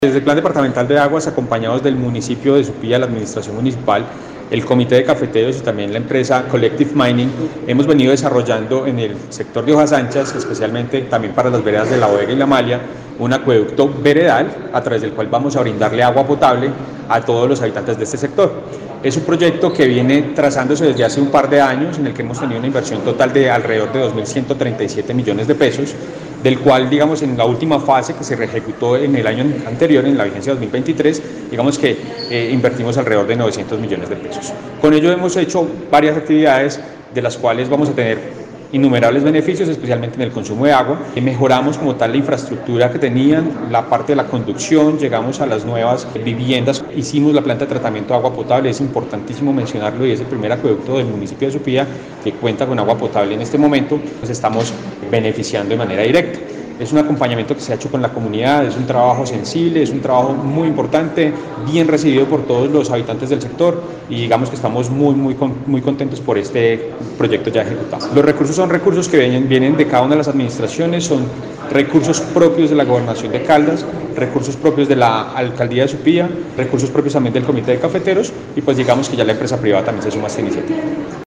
Desde el Plan Departamental de Aguas, acompañados del municipio de Supía, la administración municipal, el Comité de Cafeteros y también la empresa Collective Mining, hemos venido desarrollando en el sector de Hojas Anchas, especialmente también para las veredas de La Bodega y La Malia, un acueducto veredal a través del cual vamos a brindarle agua potable a todos los habitantes de este sector. Es un proyecto que viene trazándose desde hace un par de años, en el que hemos tenido una inversión total de alrededor de 2.137 millones de pesos, del cual, digamos, en la última fase que se ejecutó en el año anterior, en la vigencia 2023, digamos que invertimos alrededor de 900 millones de pesos. Con ello hemos hecho varias actividades de las cuales vamos a tener innumerables beneficios, especialmente en el consumo de agua. Mejoramos como tal la infraestructura que tenían, la parte de la conducción, llegamos a las nuevas viviendas, hicimos la planta de tratamiento de agua potable, es importantísimo mencionarlo y es el primer acueducto del municipio de Supía que cuenta con agua potable en este momento, nos estamos beneficiando de manera directa. Es un acompañamiento que se ha hecho con la comunidad, es un trabajo sensible, es un trabajo muy importante, bien recibido por todos los habitantes del sector y digamos que estamos muy contentos por este proyecto ya ejecutado. Los recursos son recursos que vienen de cada una de las administraciones, son recursos propios de la Gobernación de Caldas, recursos propios de la Alcaldía de Supía, recursos propios también del Comité de Cafeteros y pues digamos que ya la empresa privada también se suma a esta iniciativa.